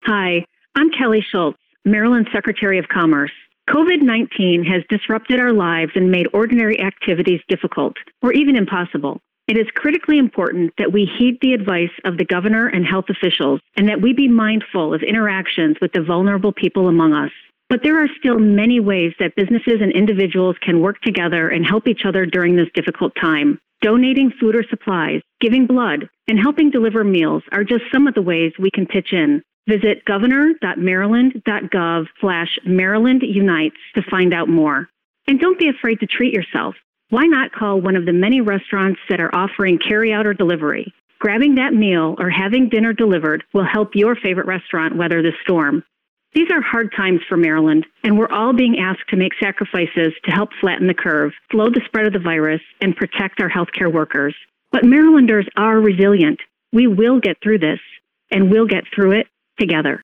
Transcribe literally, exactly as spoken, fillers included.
Hi, I'm Kelly Schultz, Maryland Secretary of Commerce. COVID nineteen has disrupted our lives and made ordinary activities difficult or even impossible. It is critically important that we heed the advice of the governor and health officials and that we be mindful of interactions with the vulnerable people among us. But there are still many ways that businesses and individuals can work together and help each other during this difficult time. Donating food or supplies, giving blood, and helping deliver meals are just some of the ways we can pitch in. Visit governor.maryland.gov slash Maryland Unites to find out more. And don't be afraid to treat yourself. Why not call one of the many restaurants that are offering carry-out or delivery? Grabbing that meal or having dinner delivered will help your favorite restaurant weather the storm. These are hard times for Maryland, and we're all being asked to make sacrifices to help flatten the curve, slow the spread of the virus, and protect our healthcare workers. But Marylanders are resilient. We will get through this, and we'll get through it together.